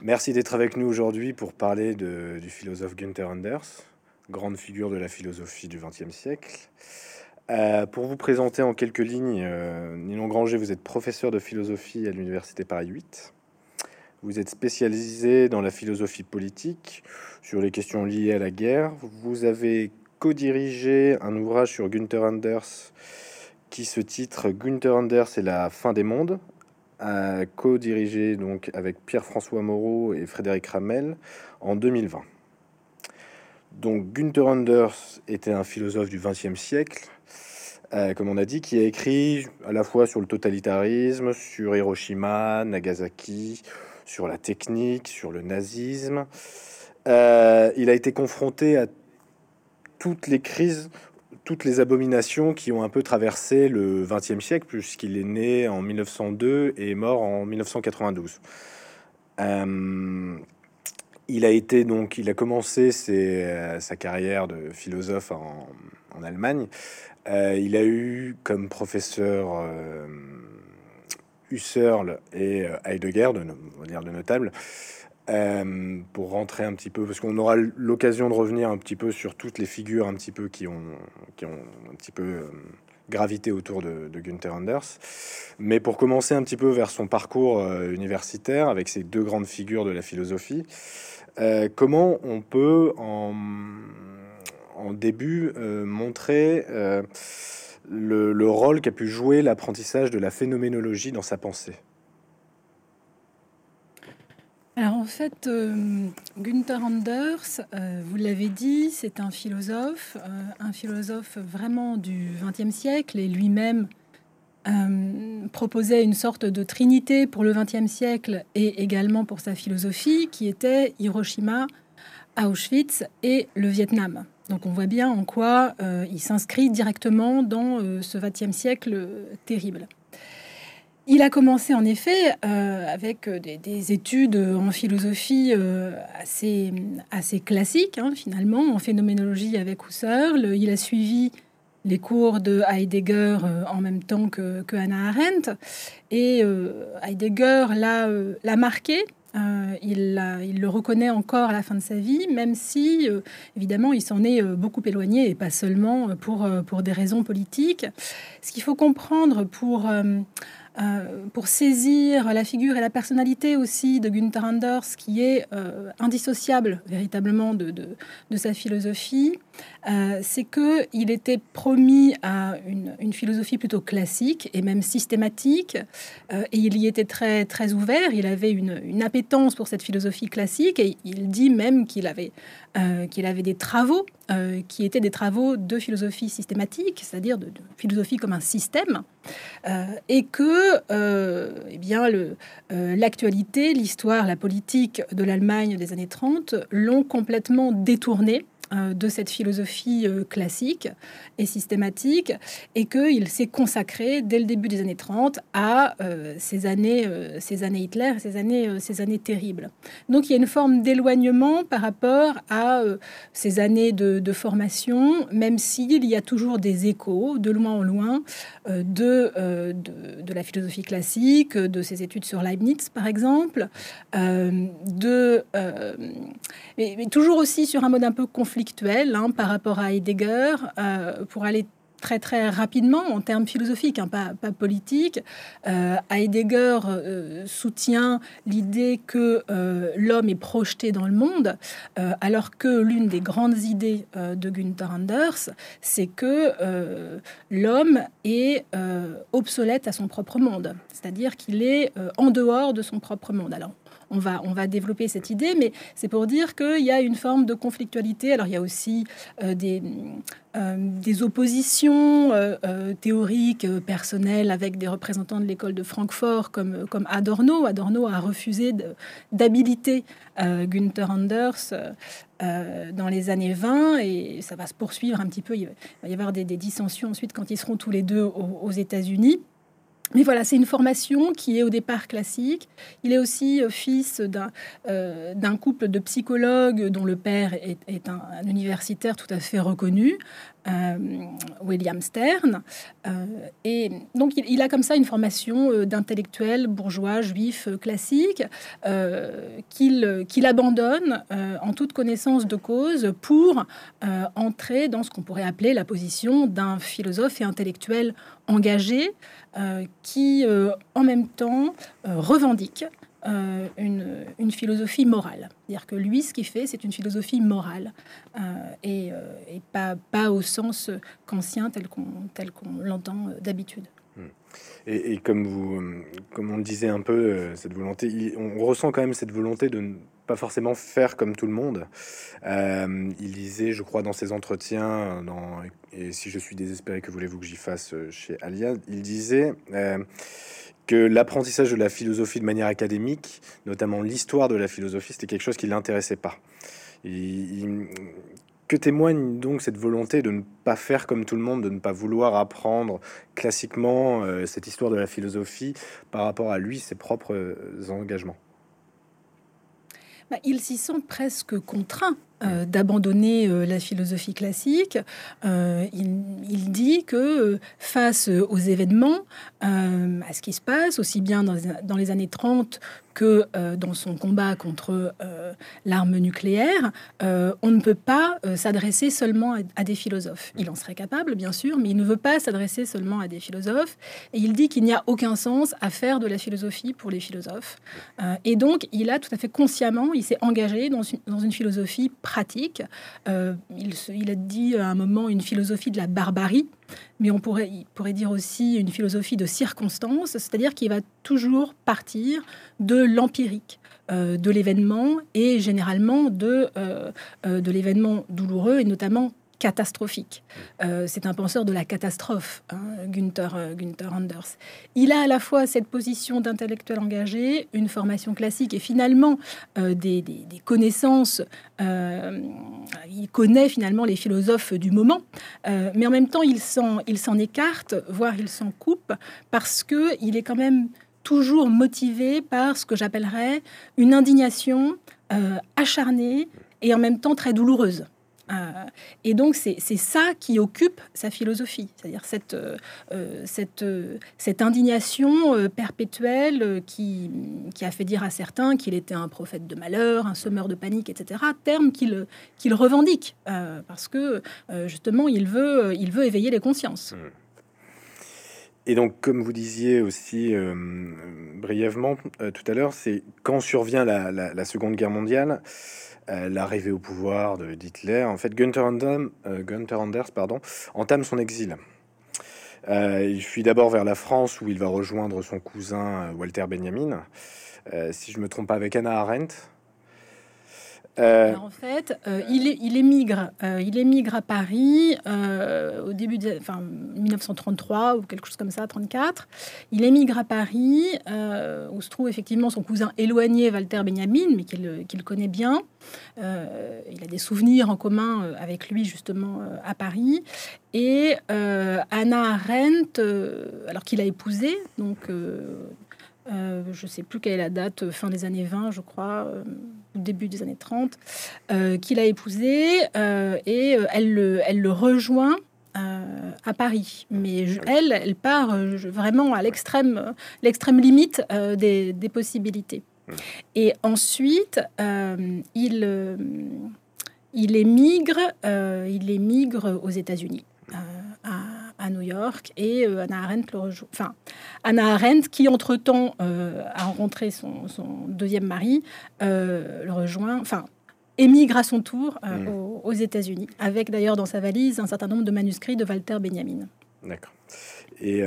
Merci d'être avec nous aujourd'hui pour parler du philosophe Günther Anders, grande figure de la philosophie du XXe siècle. Pour vous présenter en quelques lignes, Ninon Granger, vous êtes professeur de philosophie à l'Université Paris 8. Vous êtes spécialisé dans la philosophie politique, sur les questions liées à la guerre. Vous avez co-dirigé un ouvrage sur Günther Anders qui se titre Günther Anders et la fin des mondes, co-dirigé donc avec Pierre-François Moreau et Frédéric Ramel en 2020. Donc Günther Anders était un philosophe du XXe siècle, comme on a dit, qui a écrit à la fois sur le totalitarisme, sur Hiroshima, Nagasaki, sur la technique, sur le nazisme. Il a été confronté à toutes les crises, toutes les abominations qui ont un peu traversé le XXe siècle, puisqu'il est né en 1902 et est mort en 1992. Il a commencé sa carrière de philosophe en Allemagne. Il a eu comme professeur Husserl et Heidegger, on va dire de notables. Pour rentrer un petit peu, parce qu'on aura l'occasion de revenir un petit peu sur toutes les figures un petit peu qui ont un petit peu gravité autour de Günther Anders. Mais pour commencer un petit peu vers son parcours universitaire avec ces deux grandes figures de la philosophie, comment on peut en début montrer le rôle qu'a pu jouer l'apprentissage de la phénoménologie dans sa pensée? Alors en fait, Günther Anders, vous l'avez dit, c'est un philosophe vraiment du XXe siècle, et lui-même proposait une sorte de trinité pour le XXe siècle et également pour sa philosophie, qui était Hiroshima, Auschwitz et le Vietnam. Donc on voit bien en quoi il s'inscrit directement dans ce XXe siècle terrible. Il a commencé en effet avec des études en philosophie assez classiques, finalement, en phénoménologie avec Husserl. Il a suivi les cours de Heidegger en même temps que Hannah Arendt. Et Heidegger l'a marqué. Il le reconnaît encore à la fin de sa vie, même si, évidemment, il s'en est beaucoup éloigné, et pas seulement pour des raisons politiques. Ce qu'il faut comprendre pour saisir la figure et la personnalité aussi de Günther Anders, qui est indissociable véritablement de sa philosophie, c'est qu'il était promis à une philosophie plutôt classique et même systématique, et il y était très, très ouvert. Il avait une appétence pour cette philosophie classique, et il dit même qu'il avait des travaux qui étaient des travaux de philosophie systématique, c'est-à-dire de philosophie comme un système, et que l'actualité, l'histoire, la politique de l'Allemagne des années 30 l'ont complètement détourné de cette philosophie classique et systématique, et qu'il s'est consacré dès le début des années 30 à ces années Hitler, ces années terribles. Donc il y a une forme d'éloignement par rapport à ces années de formation, même s'il y a toujours des échos de loin en loin de la philosophie classique, de ses études sur Leibniz par exemple, mais toujours aussi sur un mode un peu conflictuel par rapport à Heidegger, pour aller très très rapidement en termes philosophiques, pas politiques. Heidegger soutient l'idée que l'homme est projeté dans le monde, alors que l'une des grandes idées de Günther Anders, c'est que l'homme est obsolète à son propre monde, c'est-à-dire qu'il est en dehors de son propre monde. Alors, on va développer cette idée, mais c'est pour dire qu'il y a une forme de conflictualité. Alors, il y a aussi des oppositions théoriques, personnelles, avec des représentants de l'école de Francfort comme Adorno. Adorno a refusé d'habiliter Günther Anders dans les années 20, et ça va se poursuivre un petit peu. Il va y avoir des dissensions ensuite quand ils seront tous les deux aux États-Unis. Mais voilà, c'est une formation qui est au départ classique. Il est aussi fils d'un couple de psychologues dont le père est un universitaire tout à fait reconnu. William Stern. Et donc, il a comme ça une formation d'intellectuel bourgeois, juif, classique, qu'il abandonne en toute connaissance de cause pour entrer dans ce qu'on pourrait appeler la position d'un philosophe et intellectuel engagé qui, en même temps, revendique une philosophie morale. C'est-à-dire que lui, ce qu'il fait, c'est une philosophie morale et pas au sens kantien tel qu'on l'entend d'habitude. Et comme on le disait un peu, cette volonté, on ressent quand même cette volonté de ne pas forcément faire comme tout le monde. Il disait, je crois, dans ses entretiens, et si je suis désespéré, que voulez-vous que j'y fasse chez Alia, il disait que l'apprentissage de la philosophie de manière académique, notamment l'histoire de la philosophie, c'était quelque chose qui l'intéressait pas. Que témoigne donc cette volonté de ne pas faire comme tout le monde, de ne pas vouloir apprendre classiquement cette histoire de la philosophie par rapport à lui, ses propres engagements? Il s'y sent presque contraint d'abandonner la philosophie classique. Il dit que face aux événements, à ce qui se passe, aussi bien dans les années 30 que dans son combat contre l'arme nucléaire, on ne peut pas s'adresser seulement à des philosophes. Il en serait capable, bien sûr, mais il ne veut pas s'adresser seulement à des philosophes. Et il dit qu'il n'y a aucun sens à faire de la philosophie pour les philosophes. Et donc, il a tout à fait consciemment, il s'est engagé dans une philosophie pratique. Il a dit à un moment une philosophie de la barbarie, mais il pourrait dire aussi une philosophie de circonstance, c'est-à-dire qu'il va toujours partir de l'empirique, de l'événement et généralement de l'événement douloureux et notamment catastrophique. C'est un penseur de la catastrophe, Günther Anders. Il a à la fois cette position d'intellectuel engagé, une formation classique et finalement des connaissances. Il connaît finalement les philosophes du moment, mais en même temps il s'en écarte, voire il s'en coupe, parce qu'il est quand même toujours motivé par ce que j'appellerais une indignation acharnée et en même temps très douloureuse. Et donc c'est ça qui occupe sa philosophie, c'est-à-dire cette indignation perpétuelle qui a fait dire à certains qu'il était un prophète de malheur, un semeur de panique, etc. Terme qu'il revendique parce que justement il veut éveiller les consciences. Et donc, comme vous disiez aussi brièvement tout à l'heure, c'est quand survient la Seconde Guerre mondiale, l'arrivée au pouvoir d'Hitler, en fait, Günther Anders, entame son exil. Il fuit d'abord vers la France où il va rejoindre son cousin Walter Benjamin, si je me trompe pas, avec Hannah Arendt. En fait, il émigre à Paris au début de 1933 ou quelque chose comme ça, 34. Il émigre à Paris où se trouve effectivement son cousin éloigné Walter Benjamin, mais qu'il connaît bien. Il a des souvenirs en commun avec lui justement à Paris. Et Hannah Arendt, alors qu'il a épousé, donc je ne sais plus quelle est la date, fin des années 20, je crois, début des années 30, qu'il a épousé, et elle le rejoint à Paris. Mais elle part vraiment à l'extrême limite des possibilités. Et ensuite, il émigre aux États-Unis. À New York, et Hannah Arendt le rejoint. Enfin, Hannah Arendt, qui entre-temps a rencontré son deuxième mari, le rejoint, enfin, émigre à son tour aux États-Unis, avec d'ailleurs dans sa valise un certain nombre de manuscrits de Walter Benjamin. D'accord. Et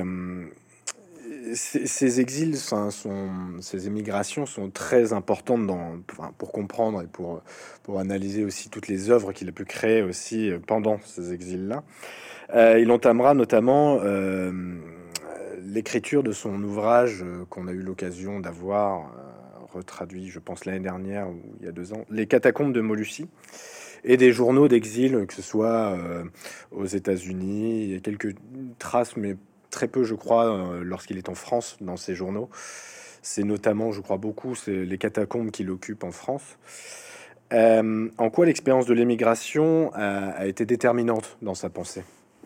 ces exils, ces émigrations sont très importantes pour comprendre et pour analyser aussi toutes les œuvres qu'il a pu créer aussi pendant ces exils-là. Il entamera notamment l'écriture de son ouvrage qu'on a eu l'occasion d'avoir retraduit, je pense, l'année dernière ou il y a 2 ans, Les catacombes de Molucci, et des journaux d'exil, que ce soit aux États-Unis. Il y a quelques traces, mais très peu, je crois, lorsqu'il est en France, dans ces journaux. C'est notamment, je crois beaucoup, c'est les catacombes qu'il occupe en France. En quoi l'expérience de l'émigration a été déterminante dans sa pensée?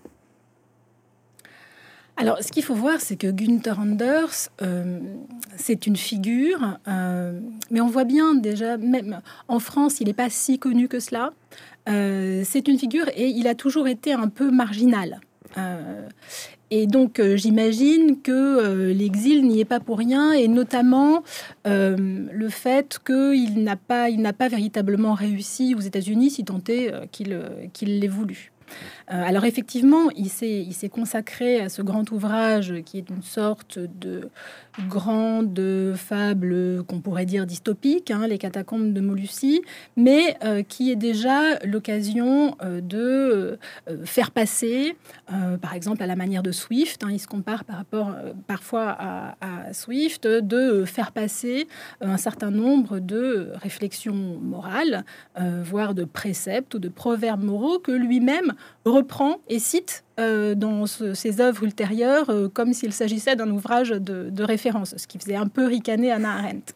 Alors, ce qu'il faut voir, c'est que Günther Anders, c'est une figure, mais on voit bien déjà, même en France, il n'est pas si connu que cela. C'est une figure et il a toujours été un peu marginal. Et donc, j'imagine que l'exil n'y est pas pour rien, et notamment le fait qu'il n'a pas véritablement réussi aux États-Unis, si tant est qu'il l'ait voulu. Alors effectivement, il s'est consacré à ce grand ouvrage qui est une sorte de grande fable qu'on pourrait dire dystopique, hein, Les Catacombes de Molucci, mais qui est déjà l'occasion de faire passer, par exemple à la manière de Swift, hein, il se compare par rapport parfois à Swift, de faire passer un certain nombre de réflexions morales, voire de préceptes ou de proverbes moraux que lui-même reprend et cite dans ses œuvres ultérieures comme s'il s'agissait d'un ouvrage de référence, ce qui faisait un peu ricaner Hannah Arendt.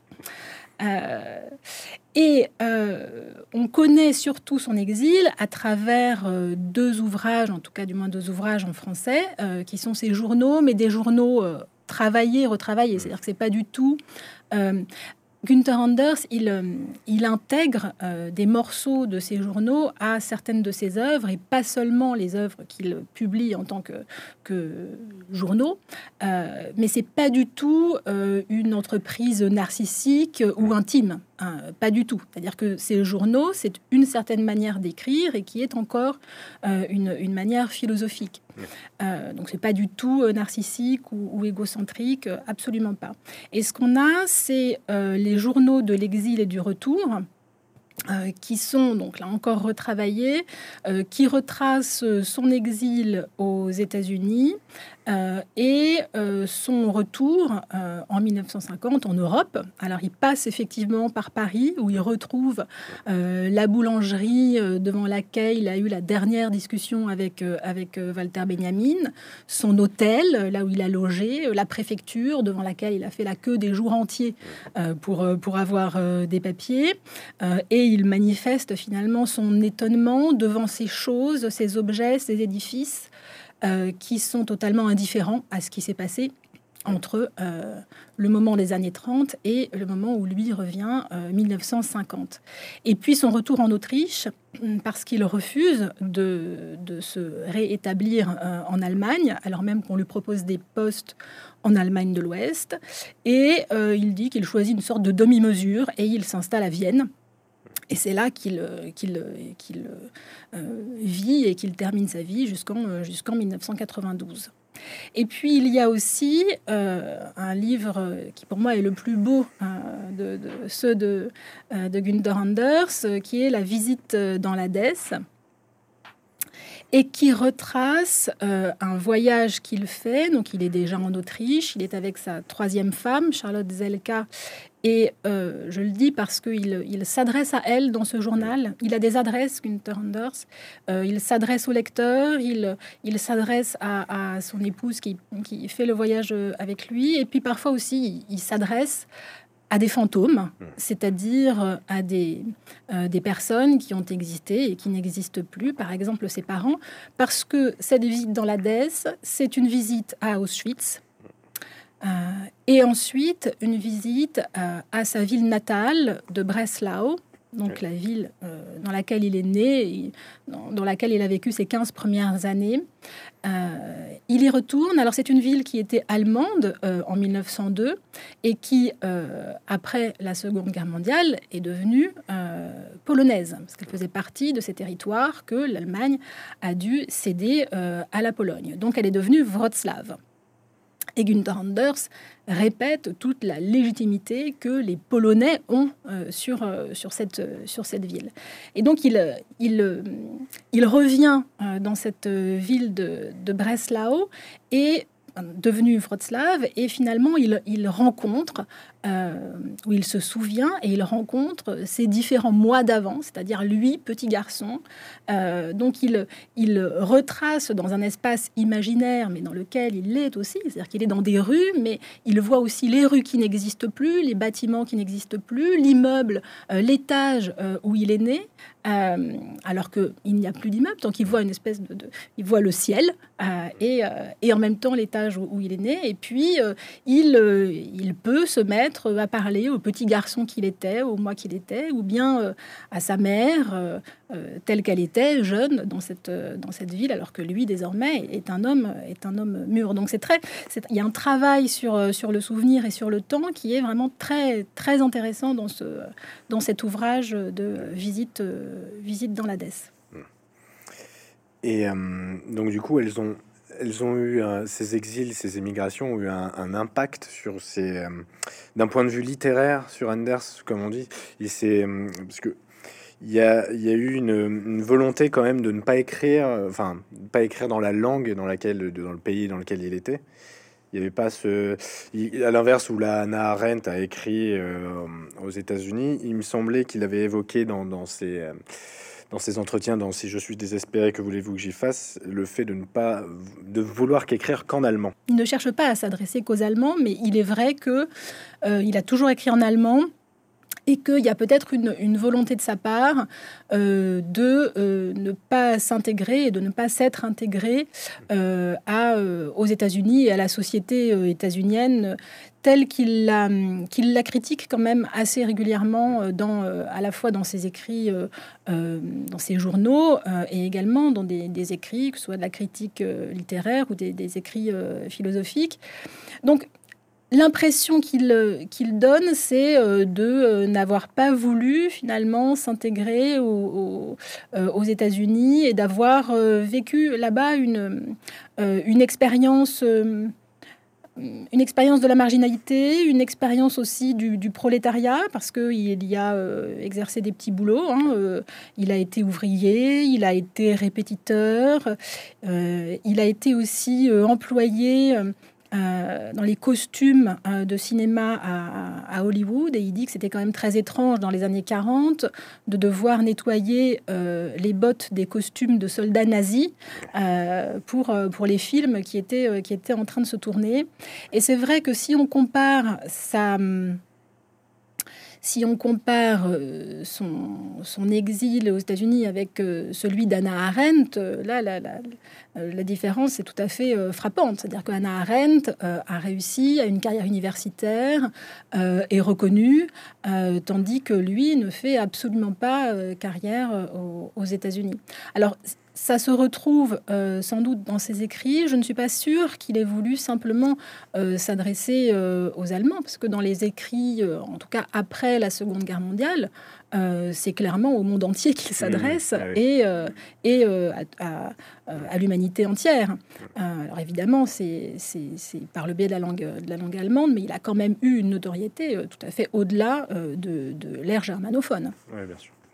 On connaît surtout son exil à travers deux ouvrages, en tout cas du moins deux ouvrages en français, qui sont ses journaux, mais des journaux travaillés, retravaillés. C'est-à-dire que c'est pas du tout... Günther Anders, il intègre des morceaux de ses journaux à certaines de ses œuvres, et pas seulement les œuvres qu'il publie en tant que journaux, mais c'est pas du tout une entreprise narcissique ou intime, hein, pas du tout. C'est-à-dire que ces journaux, c'est une certaine manière d'écrire et qui est encore une manière philosophique. Donc c'est pas du tout narcissique ou égocentrique, absolument pas. Et ce qu'on a, c'est les journaux de l'exil et du retour, qui sont donc là encore retravaillés, qui retracent son exil aux États-Unis et son retour en 1950 en Europe. Alors il passe effectivement par Paris où il retrouve la boulangerie devant laquelle il a eu la dernière discussion avec Walter Benjamin, son hôtel là où il a logé, la préfecture devant laquelle il a fait la queue des jours entiers pour avoir des papiers, et il manifeste finalement son étonnement devant ces choses, ces objets, ces édifices qui sont totalement indifférents à ce qui s'est passé entre le moment des années 30 et le moment où lui revient, 1950. Et puis son retour en Autriche, parce qu'il refuse de se réétablir en Allemagne, alors même qu'on lui propose des postes en Allemagne de l'Ouest. Et il dit qu'il choisit une sorte de demi-mesure et il s'installe à Vienne. Et c'est là qu'il vit et qu'il termine sa vie jusqu'en 1992. Et puis, il y a aussi un livre qui, pour moi, est le plus beau de ceux de Günther Anders, qui est La visite dans l'Hadès, et qui retrace un voyage qu'il fait. Donc, il est déjà en Autriche, il est avec sa troisième femme, Charlotte Zelka, et je le dis parce qu'il s'adresse à elle dans ce journal. Il a des adresses, Günther Anders. Il s'adresse au lecteur, il s'adresse à son épouse qui fait le voyage avec lui. Et puis parfois aussi, il s'adresse à des fantômes, c'est-à-dire à des personnes qui ont existé et qui n'existent plus, par exemple ses parents, parce que cette visite dans l'Hadès, c'est une visite à Auschwitz, et ensuite une visite à sa ville natale de Breslau, donc la ville dans laquelle il est né, dans laquelle il a vécu ses 15 premières années. Il y retourne. Alors c'est une ville qui était allemande en 1902 et qui, après la Seconde Guerre mondiale, est devenue polonaise, parce qu'elle faisait partie de ces territoires que l'Allemagne a dû céder à la Pologne. Donc elle est devenue Wrocław. Et Günther Anders répète toute la légitimité que les Polonais ont sur cette ville. Et donc, il revient dans cette ville de Breslau et devenu Wrocław, et finalement il rencontre, où il se souvient, et il rencontre ses différents mois d'avant, c'est-à-dire lui, petit garçon. Donc il retrace dans un espace imaginaire, mais dans lequel il est aussi, c'est-à-dire qu'il est dans des rues, mais il voit aussi les rues qui n'existent plus, les bâtiments qui n'existent plus, l'immeuble, l'étage où il est né, alors qu'il n'y a plus d'immeuble, donc il voit une espèce il voit le ciel, et en même temps l'étage où il est né, et puis il peut se mettre à parler au petit garçon qu'il était, au moi qu'il était, ou bien à sa mère, telle qu'elle était, jeune dans cette ville, alors que lui désormais est un homme mûr. Donc il y a un travail sur le souvenir et sur le temps qui est vraiment très très intéressant dans cet ouvrage de visite dans l'Hadès. Et donc du coup, elles ont eu ces exils, ces émigrations ont eu un impact sur d'un point de vue littéraire sur Anders, comme on dit. Parce que il y a eu une volonté quand même de ne pas écrire, pas écrire dans la langue dans le pays dans lequel il était. Il n'y avait pas à l'inverse où la Hannah Arendt a écrit aux États-Unis, il me semblait qu'il avait évoqué dans ses entretiens, dans Si je suis désespéré, que voulez-vous que j'y fasse, le fait de vouloir qu'écrire qu'en allemand. Il ne cherche pas à s'adresser qu'aux Allemands, mais il est vrai que il a toujours écrit en allemand, et qu'il y a peut-être une volonté de sa part de ne pas s'intégrer et de ne pas s'être intégré aux États-Unis et à la société états-unienne telle qu'il la critique quand même assez régulièrement à la fois dans ses écrits, dans ses journaux, et également dans des écrits, que ce soit de la critique littéraire ou des écrits philosophiques. Donc, l'impression qu'il donne, c'est de n'avoir pas voulu finalement s'intégrer aux États-Unis et d'avoir vécu là-bas une expérience de la marginalité, une expérience aussi du prolétariat, parce qu'il y a exercé des petits boulots. Il a été ouvrier, il a été répétiteur, il a été aussi employé dans les costumes de cinéma à Hollywood, et il dit que c'était quand même très étrange dans les années 40 de devoir nettoyer les bottes des costumes de soldats nazis pour les films qui étaient en train de se tourner. Et c'est vrai que si on compare son exil aux États-Unis avec celui d'Hannah Arendt, la différence est tout à fait frappante. C'est-à-dire que Hannah Arendt a réussi à une carrière universitaire, est reconnue, tandis que lui ne fait absolument pas carrière aux États-Unis. Alors, ça se retrouve sans doute dans ses écrits. Je ne suis pas sûre qu'il ait voulu simplement s'adresser aux Allemands, parce que dans les écrits, en tout cas après la Seconde Guerre mondiale, c'est clairement au monde entier qu'il s'adresse, et à l'humanité entière. Alors évidemment, c'est par le biais de la langue allemande, mais il a quand même eu une notoriété tout à fait au-delà de l'ère germanophone. Oui, bien sûr.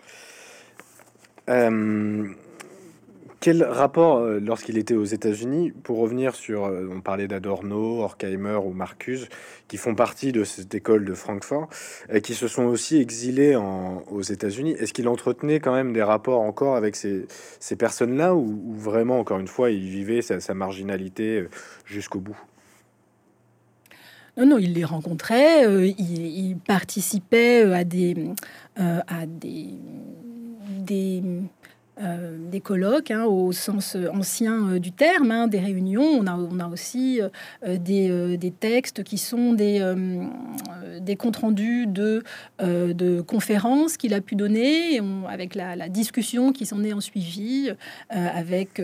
Quel rapport, lorsqu'il était aux États-Unis, pour revenir sur, on parlait d'Adorno, Horkheimer ou Marcuse, qui font partie de cette école de Francfort, qui se sont aussi exilés aux États-Unis. Est-ce qu'il entretenait quand même des rapports encore avec ces personnes-là, ou vraiment, encore une fois, il vivait sa marginalité jusqu'au bout? Non, il les rencontrait, il participait à des colloques, au sens ancien du terme, des réunions. On a aussi des textes qui sont des comptes rendus de conférences qu'il a pu donner, avec la discussion qui s'en est en suivi avec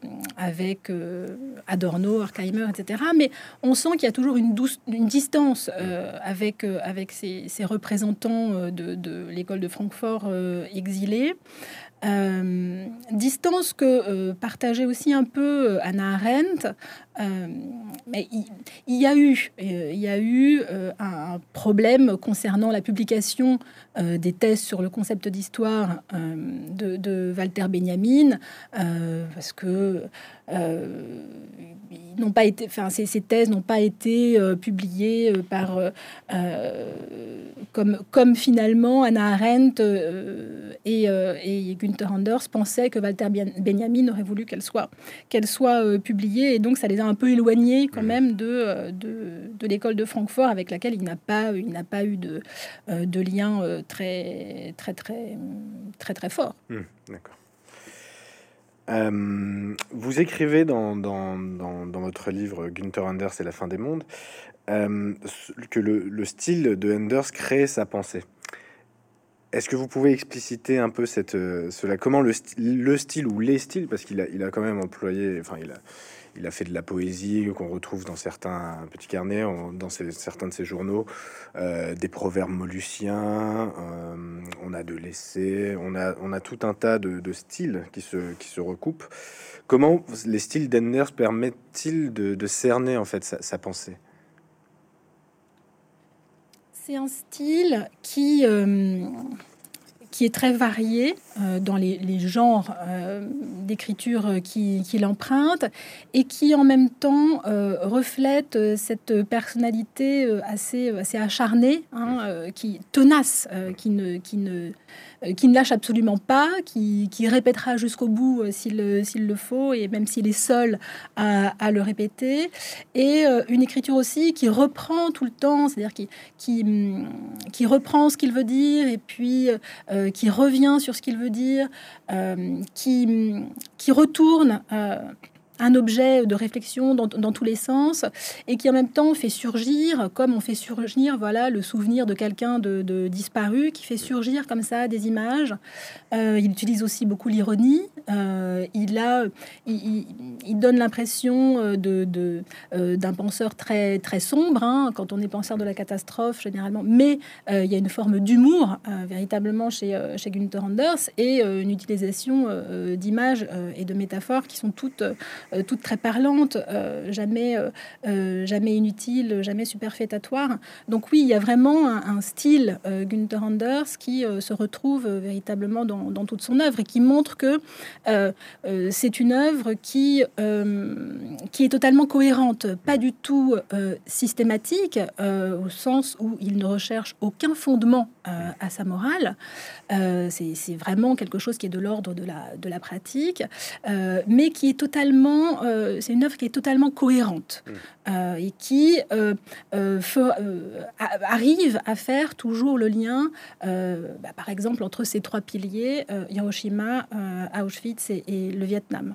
Adorno, Horkheimer, etc. Mais on sent qu'il y a toujours une distance avec ces représentants de l'école de Francfort exilés. Distance que partageait aussi un peu Hannah Arendt, Mais il y a eu un problème concernant la publication des thèses sur le concept d'histoire de Walter Benjamin, parce que ils n'ont pas été, enfin, ces thèses n'ont pas été publiées comme finalement Hannah Arendt et Günther Anders pensaient que Walter Benjamin aurait voulu qu'elle soit publiée, et donc ça les a un peu éloignés quand même de l'école de Francfort, avec laquelle il n'a pas eu de lien très fort. D'accord. Vous écrivez dans votre livre Günther Anders et la fin des mondes que le style de Anders crée sa pensée. Est-ce que vous pouvez expliciter un peu cela, comment le style ou les styles, parce qu'il a quand même employé, enfin il a fait de la poésie qu'on retrouve dans certains petits carnets, dans certains de ses journaux, des proverbes mollusiens, on a de l'essai, on a tout un tas de styles qui se recoupent. Comment les styles d'Enders permettent-ils de cerner en fait sa pensée? C'est un style qui est très varié dans les genres d'écriture qu'il emprunte, et qui en même temps reflète cette personnalité assez acharnée, qui tenace, qui ne lâche absolument pas, qui répétera jusqu'au bout s'il le faut, et même s'il est seul à le répéter, et une écriture aussi qui reprend tout le temps, c'est-à-dire qui reprend ce qu'il veut dire, et puis qui revient sur ce qu'il veut dire, qui retourne un objet de réflexion dans tous les sens, et qui en même temps fait surgir, comme on fait surgir, voilà, le souvenir de quelqu'un de disparu, qui fait surgir comme ça des images. Il utilise aussi beaucoup l'ironie. Il donne l'impression d'un penseur très sombre, quand on est penseur de la catastrophe généralement, mais il y a une forme d'humour véritablement chez Günther Anders, et une utilisation d'images et de métaphores qui sont toutes très parlantes, jamais inutiles, jamais superfétatoires. Donc oui, il y a vraiment un style Günther Anders qui se retrouve véritablement dans toute son œuvre, et qui montre que c'est une œuvre qui est totalement cohérente, pas du tout systématique, au sens où il ne recherche aucun fondement à sa morale. C'est vraiment quelque chose qui est de l'ordre de la pratique, mais qui est totalement, c'est une œuvre qui est totalement cohérente, et qui arrive à faire toujours le lien, par exemple, entre ces trois piliers, Hiroshima, Auschwitz et le Vietnam.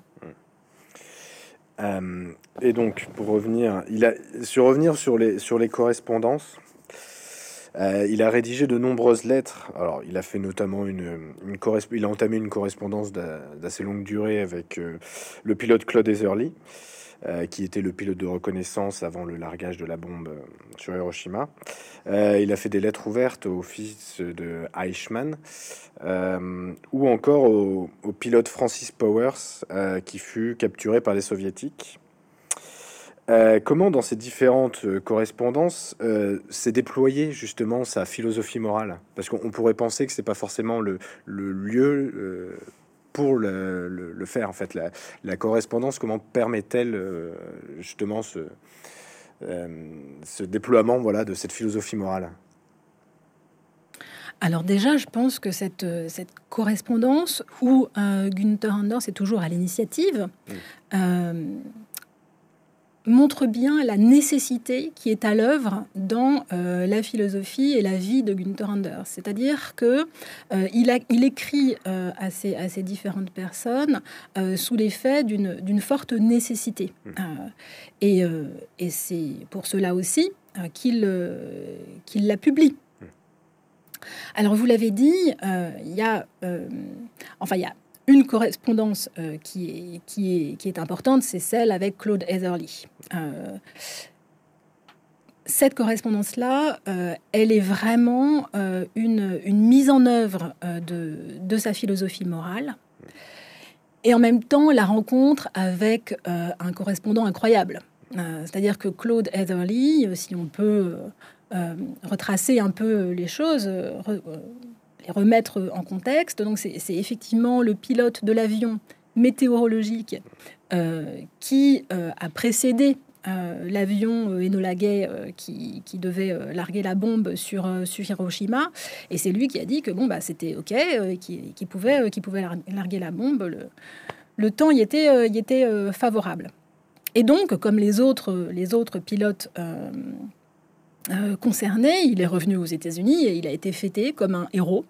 Et donc, pour revenir, sur les correspondances, il a rédigé de nombreuses lettres. Alors, il a fait notamment il a entamé une correspondance d'assez longue durée avec le pilote Claude Heatherly, qui était le pilote de reconnaissance avant le largage de la bombe sur Hiroshima. Il a fait des lettres ouvertes au fils de Eichmann, ou encore au pilote Francis Powers, qui fut capturé par les soviétiques. Comment, dans ces différentes correspondances, s'est déployée justement sa philosophie morale? Parce qu'on pourrait penser que c'est pas forcément le lieu pour le faire. En fait, la correspondance, comment permet-elle justement ce déploiement, voilà, de cette philosophie morale? Alors déjà, je pense que cette correspondance, où Günther Anders est toujours à l'initiative, montre bien la nécessité qui est à l'œuvre dans la philosophie et la vie de Günther Anders. C'est-à-dire que il écrit à ces différentes personnes sous l'effet d'une forte nécessité. Et c'est pour cela aussi qu'il la publie. Alors, vous l'avez dit, il y a une correspondance qui est importante, c'est celle avec Claude Heatherly. Cette correspondance-là, elle est vraiment une mise en œuvre de sa philosophie morale, et en même temps la rencontre avec un correspondant incroyable. C'est-à-dire que Claude Heatherly, si on peut retracer un peu les choses, les remettre en contexte, donc c'est effectivement le pilote de l'avion météorologique qui a précédé l'avion Enola Gay qui devait larguer la bombe sur Hiroshima, et c'est lui qui a dit que bon, bah, c'était OK, qu'il pouvait larguer la bombe, le temps y était favorable. Et donc, comme les autres pilotes concernés, il est revenu aux États-Unis et il a été fêté comme un héros.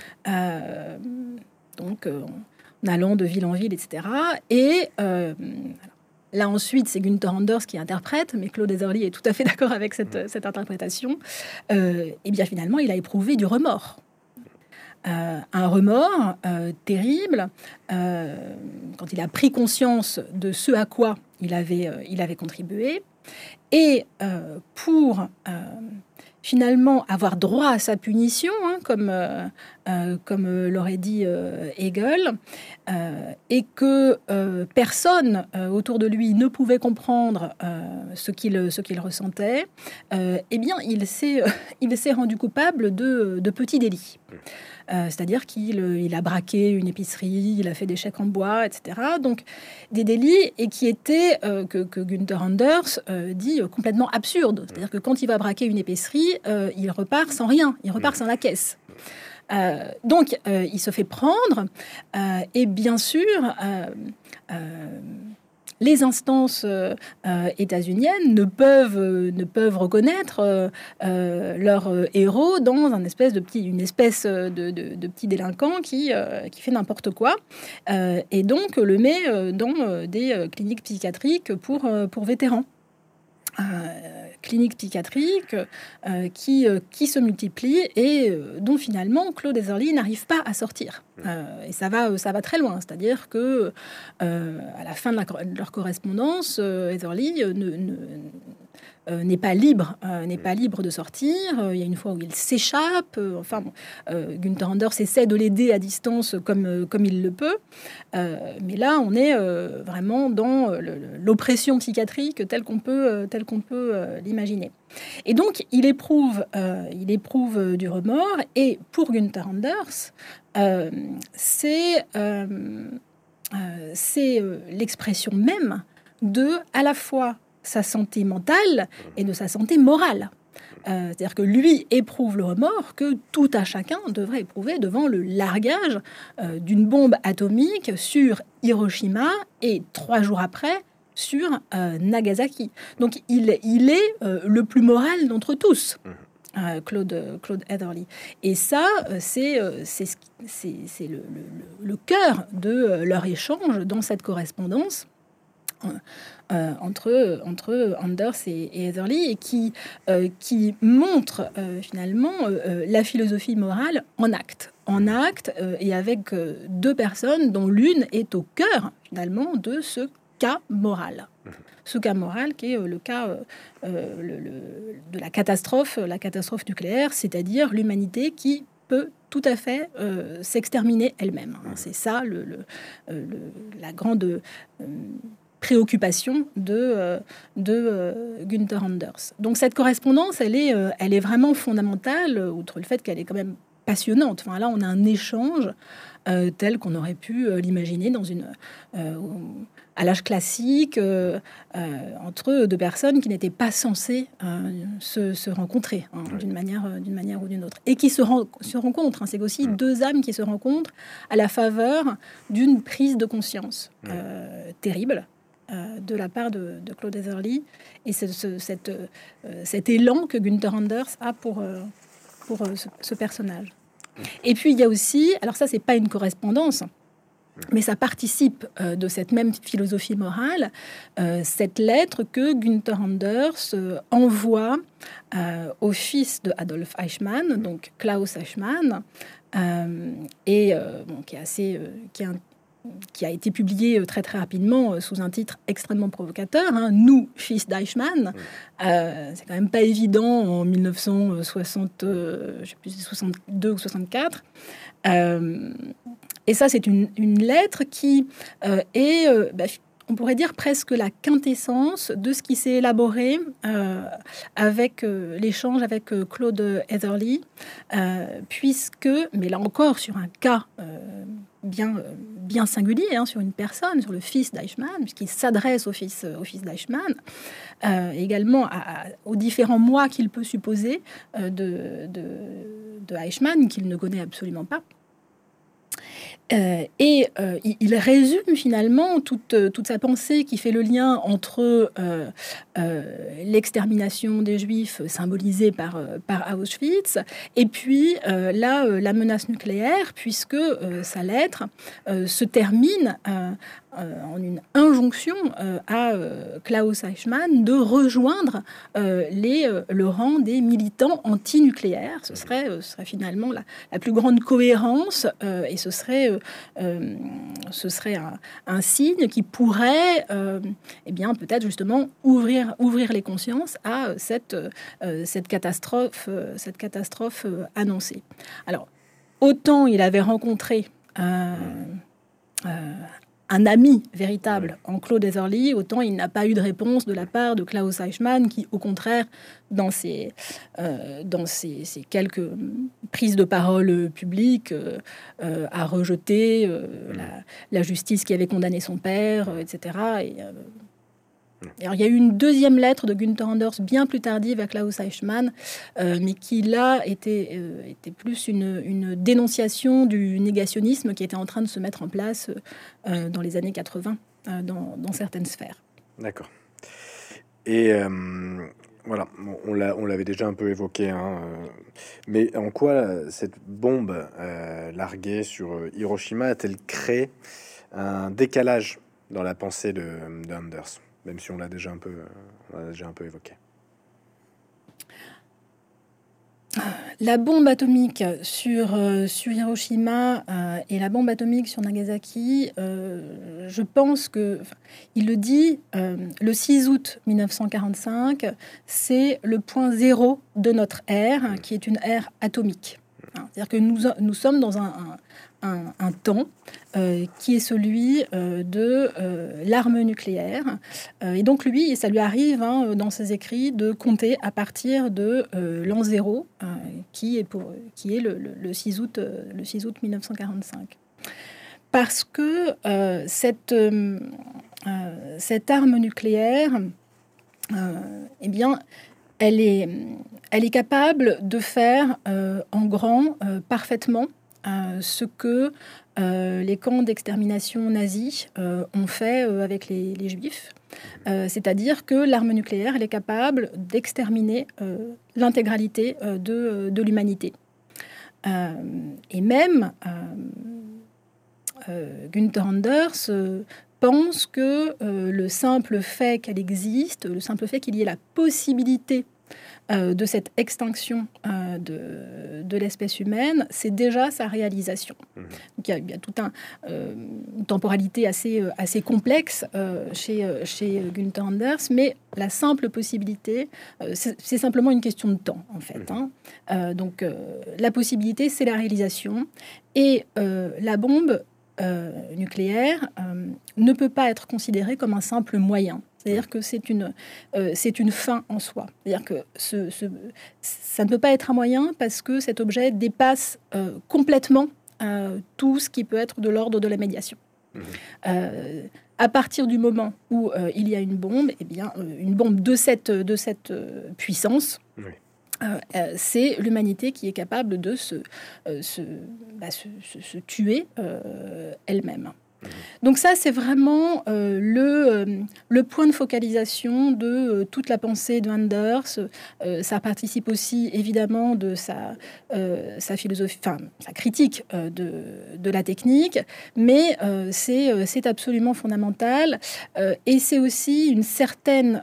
Donc, en allant de ville en ville, etc. Et là, ensuite, c'est Gunther Anders qui interprète, mais Claude Heatherly est tout à fait d'accord avec cette interprétation. Et bien, finalement, il a éprouvé du remords. Un remords terrible quand il a pris conscience de ce à quoi il avait contribué, et pour finalement avoir droit à sa punition, hein, comme l'aurait dit Hegel, et que personne autour de lui ne pouvait comprendre ce qu'il ressentait, eh bien il s'est rendu coupable de petits délits. C'est-à-dire qu'il a braqué une épicerie, il a fait des chèques en bois, etc. Donc des délits, et qui étaient, que Gunther Anders dit, complètement absurdes. C'est-à-dire que quand il va braquer une épicerie, il repart sans rien, il repart sans la caisse. Donc il se fait prendre, et bien sûr les instances états-uniennes ne peuvent reconnaître leur héros dans une espèce de petit délinquant qui fait n'importe quoi, et donc le met dans des cliniques psychiatriques pour vétérans. Cliniques psychiatriques qui se multiplient et dont finalement Claude Heatherly n'arrive pas à sortir. Et ça va très loin. C'est-à-dire que à la fin de leur correspondance, Heatherly n'est pas libre de sortir. Il y a une fois où il s'échappe. Gunther Anders essaie de l'aider à distance comme il le peut. Mais là, on est vraiment dans l'oppression psychiatrique telle qu'on peut l'imaginer. Et donc, il éprouve du remords. Et pour Gunther Anders, c'est l'expression même de à la fois sa santé mentale et de sa santé morale. C'est-à-dire que lui éprouve le remords que tout à chacun devrait éprouver devant le largage d'une bombe atomique sur Hiroshima et 3 jours après sur Nagasaki. Donc il est le plus moral d'entre tous. Claude Heatherly. Et ça, c'est le cœur de leur échange dans cette correspondance entre Anders et Heatherly, et qui montre finalement la philosophie morale en acte, et avec 2 personnes dont l'une est au cœur finalement de ce cas moral. Ce cas moral qui est le cas de la catastrophe nucléaire, c'est-à-dire l'humanité qui peut tout à fait s'exterminer elle-même. C'est ça la grande préoccupation de Gunther Anders. Donc cette correspondance, elle est vraiment fondamentale, outre le fait qu'elle est quand même passionnante. Enfin, là, on a un échange tel qu'on aurait pu l'imaginer à l'âge classique, entre 2 personnes qui n'étaient pas censées se rencontrer d'une manière ou d'une autre, et qui se rencontrent. C'est aussi 2 âmes qui se rencontrent à la faveur d'une prise de conscience terrible de la part de Claude Heatherly, et cet élan que Gunther Anders a pour ce personnage. Et puis il y a aussi, alors ça c'est pas une correspondance, mais ça participe de cette même philosophie morale, cette lettre que Gunther Anders envoie au fils de Adolf Eichmann, donc Klaus Eichmann, qui a été publié très très rapidement sous un titre extrêmement provocateur, Nous, fils d'Eichmann. C'est quand même pas évident en 1960, je sais plus, 62 ou 64. Et ça, c'est une lettre qui est, on pourrait dire presque la quintessence de ce qui s'est élaboré avec l'échange avec Claude Heatherly, puisque, mais là encore sur un cas bien singulier, sur une personne, sur le fils d'Eichmann, puisqu'il s'adresse au fils d'Eichmann, également aux différents mois qu'il peut supposer de Eichmann, qu'il ne connaît absolument pas. Il résume finalement toute sa pensée qui fait le lien entre l'extermination des Juifs symbolisée par Auschwitz et puis la menace nucléaire, puisque sa lettre se termine en une injonction à Klaus Eichmann de rejoindre le rang des militants antinucléaires. Ce serait finalement la plus grande cohérence et ce serait un signe qui pourrait peut-être justement ouvrir les consciences à cette catastrophe annoncée. Alors, autant il avait rencontré un ami véritable en Claude Heatherly, autant il n'a pas eu de réponse de la part de Klaus Eichmann, qui, au contraire, dans ses quelques prises de parole publiques, a rejeté la justice qui avait condamné son père, etc. Alors, il y a eu une deuxième lettre de Günther Anders bien plus tardive à Klaus Eichmann, mais qui là était plus une dénonciation du négationnisme qui était en train de se mettre en place dans les années 80 dans certaines sphères. D'accord. Et voilà, on l'avait déjà un peu évoqué, mais en quoi cette bombe larguée sur Hiroshima a-t-elle créé un décalage dans la pensée de Anders ? Même si on l'a déjà un peu évoqué. La bombe atomique sur Hiroshima et la bombe atomique sur Nagasaki, je pense il le dit, le 6 août 1945, c'est le point zéro de notre ère, qui est une ère atomique. C'est-à-dire que nous sommes dans un temps qui est celui de l'arme nucléaire. Et donc lui, ça lui arrive dans ses écrits de compter à partir de l'an zéro, qui est le 6 août 1945. Parce que cette arme nucléaire, elle est capable de faire en grand parfaitement ce que les camps d'extermination nazis ont fait avec les Juifs. C'est-à-dire que l'arme nucléaire, elle est capable d'exterminer l'intégralité de l'humanité. Et même Günther Anders pense que le simple fait qu'elle existe, le simple fait qu'il y ait la possibilité de cette extinction de l'espèce humaine, c'est déjà sa réalisation. Donc, il y a toute une temporalité assez complexe chez Günther Anders, mais la simple possibilité, c'est simplement une question de temps, en fait. Donc, la possibilité, c'est la réalisation. Et la bombe nucléaire ne peut pas être considérée comme un simple moyen. C'est-à-dire que c'est une fin en soi. C'est-à-dire que ça ne peut pas être un moyen parce que cet objet dépasse complètement tout ce qui peut être de l'ordre de la médiation. À partir du moment où il y a une bombe, une bombe de cette puissance, c'est l'humanité qui est capable de se tuer elle-même. Donc ça, c'est vraiment le point de focalisation de toute la pensée de Anders. Ça participe aussi, évidemment, de sa philosophie, sa critique de la technique, mais c'est absolument fondamental. Et c'est aussi une certaine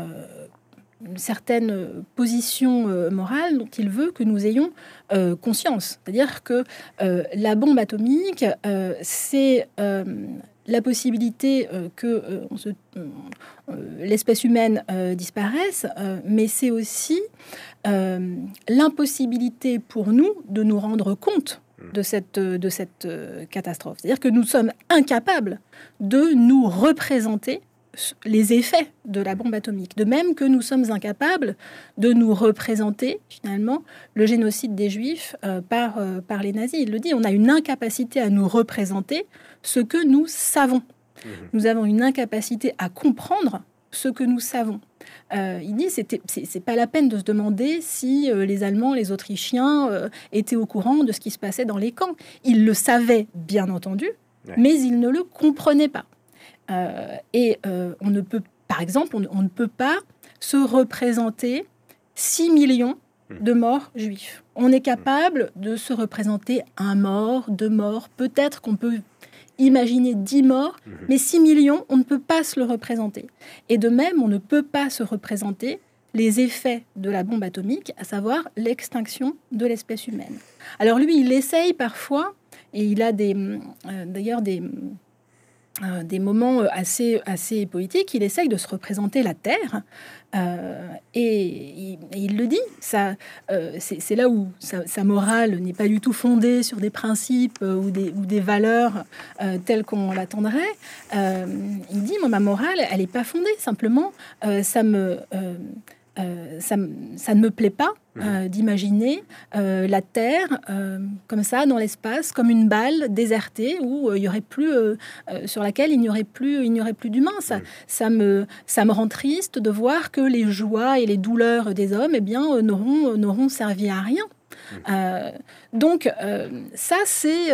position morale dont il veut que nous ayons conscience. C'est-à-dire que la bombe atomique, c'est la possibilité que l'espèce humaine disparaisse, mais c'est aussi l'impossibilité pour nous de nous rendre compte de cette catastrophe. C'est-à-dire que nous sommes incapables de nous représenter les effets de la bombe atomique. De même que nous sommes incapables de nous représenter, finalement, le génocide des Juifs par les nazis. Il le dit, on a une incapacité à nous représenter ce que nous savons. Nous avons une incapacité à comprendre ce que nous savons. Il dit, c'est pas la peine de se demander si les Allemands, les Autrichiens étaient au courant de ce qui se passait dans les camps. Ils le savaient, bien entendu, mais ils ne le comprenaient pas. On ne peut, par exemple, on ne peut pas se représenter 6 millions de morts juifs. On est capable de se représenter 1 mort, 2 morts, peut-être qu'on peut imaginer 10 morts, mais 6 millions, on ne peut pas se le représenter. Et de même, on ne peut pas se représenter les effets de la bombe atomique, à savoir l'extinction de l'espèce humaine. Alors lui, il essaye parfois, et il a d'ailleurs des moments assez poétiques, il essaye de se représenter la Terre, et il le dit, c'est là où sa morale n'est pas du tout fondée sur des principes ou des valeurs telles qu'on l'attendrait. Il dit, moi, ma morale, elle n'est pas fondée, simplement, ça ne me plaît pas d'imaginer la Terre comme ça dans l'espace, comme une balle désertée où il y aurait plus, sur laquelle il n'y aurait plus d'humains. Ça me rend triste de voir que les joies et les douleurs des hommes, eh bien, n'auront servi à rien. Donc ça c'est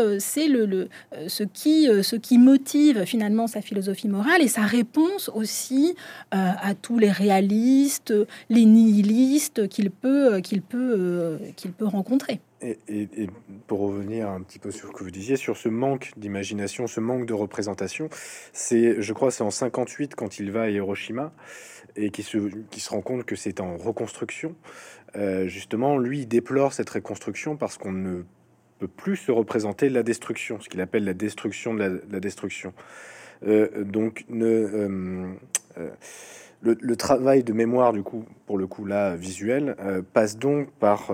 ce qui motive finalement sa philosophie morale et sa réponse aussi à tous les réalistes, les nihilistes qu'il peut rencontrer. Et pour revenir un petit peu sur ce que vous disiez, sur ce manque d'imagination, ce manque de représentation, je crois c'est en 58 quand il va à Hiroshima et qui se rend compte que c'est en reconstruction. Justement, lui, il déplore cette reconstruction parce qu'on ne peut plus se représenter la destruction, ce qu'il appelle la destruction de la destruction. Donc, le travail de mémoire, du coup, pour le coup là, visuel, passe donc par...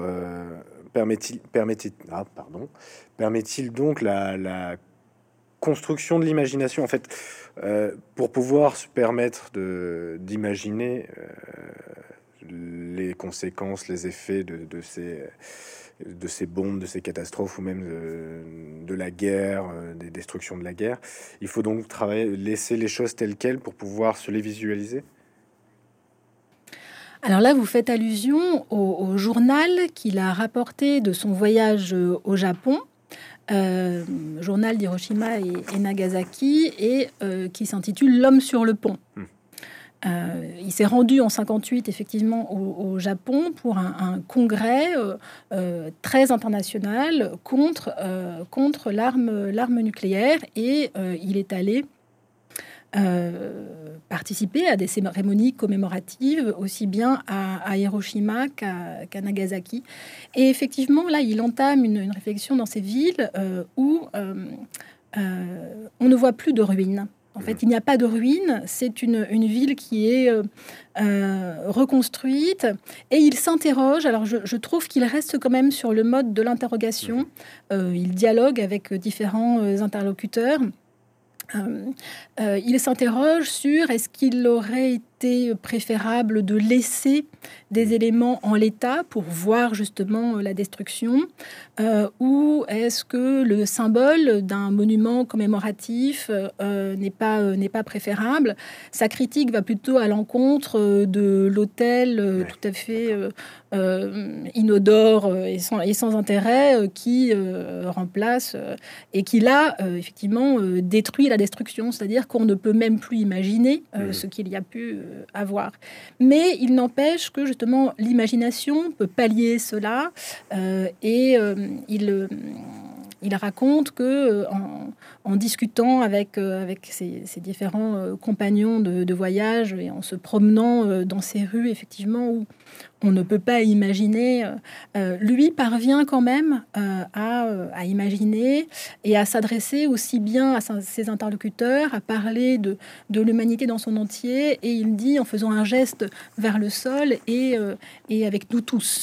permet-il donc la construction de l'imagination, en fait, pour pouvoir se permettre d'imaginer les conséquences, les effets de ces bombes, de ces catastrophes, ou même de la guerre, des destructions de la guerre. Il faut donc laisser les choses telles quelles pour pouvoir se les visualiser. Alors là, vous faites allusion au journal qu'il a rapporté de son voyage au Japon, journal d'Hiroshima et Nagasaki, et qui s'intitule « L'homme sur le pont ». Il s'est rendu en 58 effectivement au Japon pour un congrès très international contre l'arme nucléaire, et il est allé participer à des cérémonies commémoratives aussi bien à Hiroshima qu'à Nagasaki. Et effectivement, là, il entame une réflexion dans ces villes où on ne voit plus de ruines. En fait, il n'y a pas de ruines. C'est une ville qui est reconstruite. Et il s'interroge. Alors, je trouve qu'il reste quand même sur le mode de l'interrogation. Il dialogue avec différents interlocuteurs. Il s'interroge sur est-ce qu'il aurait été préférable de laisser des éléments en l'état pour voir justement la destruction, ou est-ce que le symbole d'un monument commémoratif n'est pas préférable. Sa critique va plutôt à l'encontre de l'hôtel tout à fait inodore et sans intérêt qui remplace et qui là effectivement détruit la destruction, c'est-à-dire qu'on ne peut même plus imaginer ce qu'il y a pu avoir. Mais il n'empêche que justement l'imagination peut pallier cela, et il raconte que en discutant avec ses différents compagnons de voyage et en se promenant dans ces rues effectivement où on ne peut pas imaginer, lui parvient quand même à imaginer et à s'adresser aussi bien à ses interlocuteurs, à parler de l'humanité dans son entier, et il dit en faisant un geste vers le sol et avec nous tous.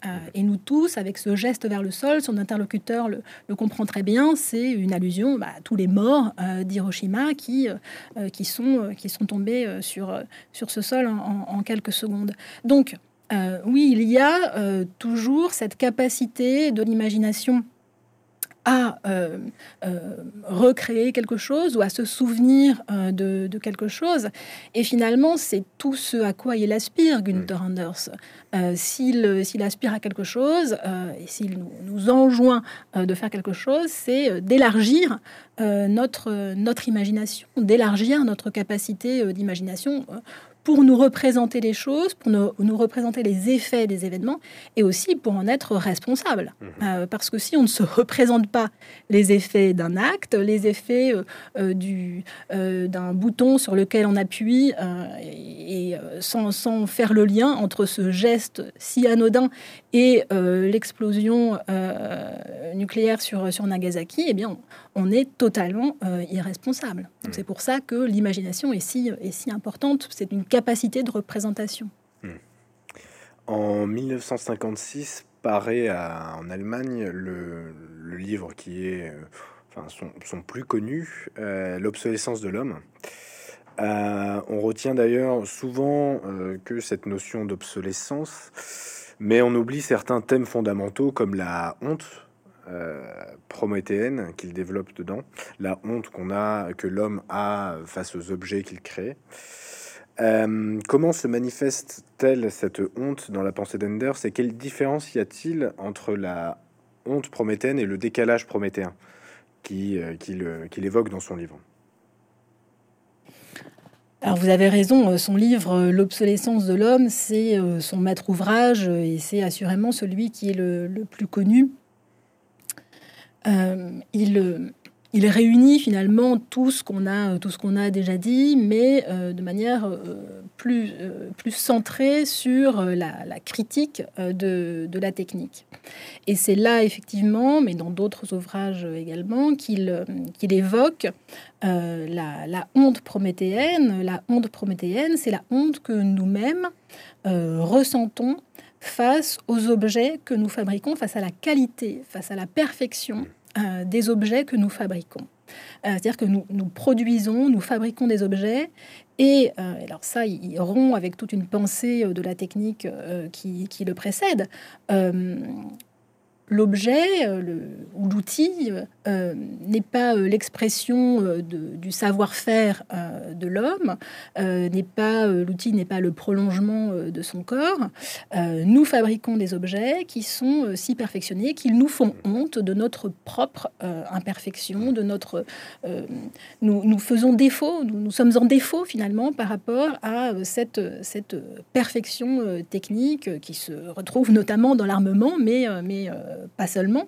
Et nous tous, avec ce geste vers le sol, son interlocuteur le comprend très bien, c'est une allusion à tous les morts d'Hiroshima qui sont tombés sur ce sol en quelques secondes. Donc, oui, il y a toujours cette capacité de l'imagination à recréer quelque chose ou à se souvenir de quelque chose. Et finalement, c'est tout ce à quoi il aspire, Günther Anders. S'il aspire à quelque chose et s'il nous enjoint de faire quelque chose, c'est d'élargir notre imagination, d'élargir notre capacité d'imagination pour nous représenter les choses, pour nous représenter les effets des événements, et aussi pour en être responsable. Parce que si on ne se représente pas les effets d'un acte, les effets d'un bouton sur lequel on appuie, sans faire le lien entre ce geste si anodin et l'explosion nucléaire sur Nagasaki, eh bien, on est totalement irresponsable. Donc c'est pour ça que l'imagination est si importante. C'est une capacité de représentation. En 1956 paraît en Allemagne le livre qui est son plus connu, L'obsolescence de l'homme. On retient d'ailleurs souvent que cette notion d'obsolescence, mais on oublie certains thèmes fondamentaux comme la honte prométhéenne qu'il développe dedans, la honte que l'homme a face aux objets qu'il crée. Comment se manifeste-t-elle cette honte dans la pensée d'Enders et quelle différence y a-t-il entre la honte prométhéenne et le décalage prométhéen qu'il évoque dans son livre? Alors vous avez raison, son livre L'obsolescence de l'homme, c'est son maître ouvrage et c'est assurément celui qui est le plus connu. Il réunit finalement tout ce qu'on a déjà dit, mais de manière plus centrée sur la critique de la technique. Et c'est là effectivement, mais dans d'autres ouvrages également, qu'il évoque la honte prométhéenne. La honte prométhéenne, c'est la honte que nous-mêmes ressentons face aux objets que nous fabriquons, face à la qualité, face à la perfection des objets que nous fabriquons. C'est-à-dire que nous produisons, nous fabriquons des objets, et alors ça, il rompt avec toute une pensée de la technique qui le précède. L'objet ou l'outil n'est pas l'expression du savoir-faire de l'homme, l'outil n'est pas le prolongement de son corps. Nous fabriquons des objets qui sont si perfectionnés qu'ils nous font honte de notre propre imperfection, nous faisons défaut, nous sommes en défaut finalement par rapport à cette perfection technique qui se retrouve notamment dans l'armement, mais pas seulement.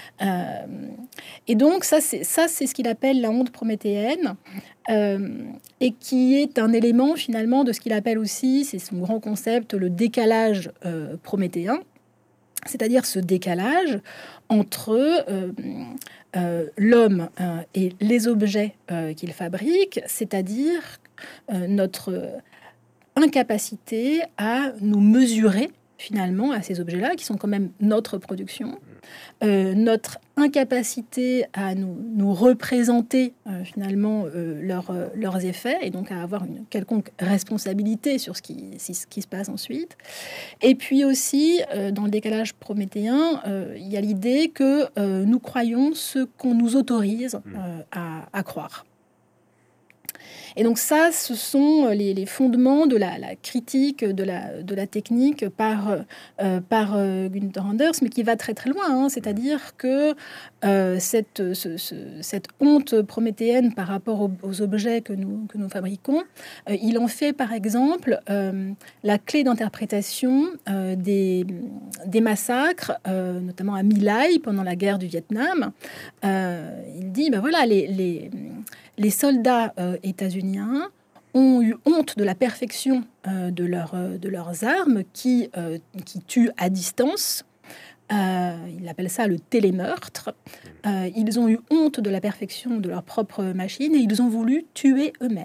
Et donc ça c'est ce qu'il appelle la honte prométhéenne, et qui est un élément finalement de ce qu'il appelle aussi, c'est son grand concept, le décalage prométhéen, c'est-à-dire ce décalage entre l'homme et les objets qu'il fabrique, c'est-à-dire notre incapacité à nous mesurer finalement à ces objets-là, qui sont quand même notre production, notre incapacité à nous représenter finalement leurs effets, et donc à avoir une quelconque responsabilité sur ce qui se passe ensuite. Et puis aussi, dans le décalage prométhéen, il y a l'idée que nous croyons ce qu'on nous autorise à croire. Et donc ça, ce sont les fondements de la critique de la technique par Günther Anders, mais qui va très très loin. C'est-à-dire que cette honte prométhéenne par rapport aux objets que nous fabriquons, il en fait par exemple la clé d'interprétation des massacres, notamment à My Lai pendant la guerre du Vietnam. Il dit, voilà, les soldats états-uniens ont eu honte de la perfection de leurs armes qui tuent à distance. Il appelle ça le télémeurtre. Ils ont eu honte de la perfection de leur propre machine et ils ont voulu tuer eux-mêmes.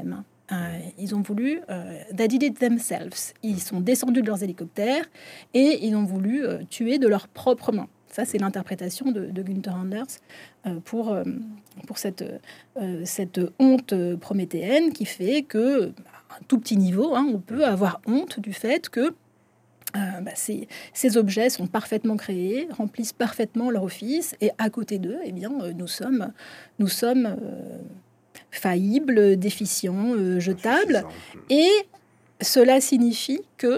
Ils ont voulu they did it themselves. Ils sont descendus de leurs hélicoptères et ils ont voulu tuer de leurs propres mains. Ça, c'est l'interprétation de Günther Anders pour cette honte prométhéenne qui fait que, à un tout petit niveau, on peut avoir honte du fait que ces objets sont parfaitement créés, remplissent parfaitement leur office, et à côté d'eux, eh bien, nous sommes faillibles, déficients, jetables, et cela signifie que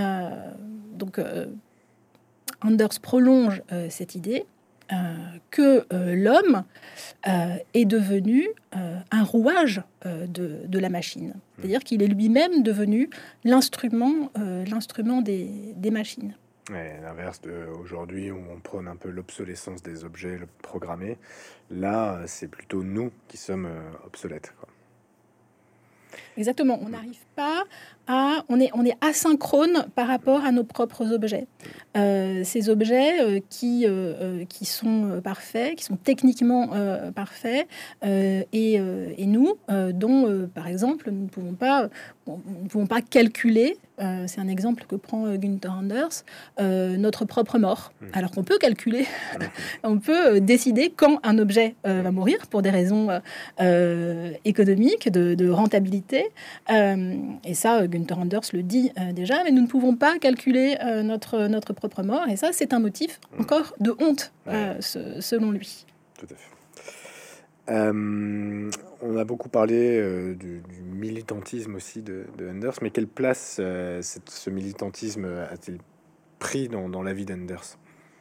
Anders prolonge cette idée que l'homme est devenu un rouage de la machine. C'est-à-dire qu'il est lui-même devenu l'instrument des machines. Ouais, l'inverse d'aujourd'hui où on prône un peu l'obsolescence des objets programmés. Là, c'est plutôt nous qui sommes obsolètes, quoi. Exactement, on n'arrive pas à... On est asynchrone par rapport à nos propres objets. Ces objets qui sont parfaits, qui sont techniquement parfaits, et nous, dont, par exemple, nous ne pouvons pas calculer, c'est un exemple que prend Günther Anders, notre propre mort. Alors qu'on peut calculer, on peut décider quand un objet va mourir pour des raisons économiques, de rentabilité. Et ça, Günther Anders le dit déjà, mais nous ne pouvons pas calculer notre propre mort. Et ça, c'est un motif encore de honte, selon lui. Tout à fait. On a beaucoup parlé du militantisme aussi de Anders, mais quelle place ce militantisme a-t-il pris dans la vie d'Anders ?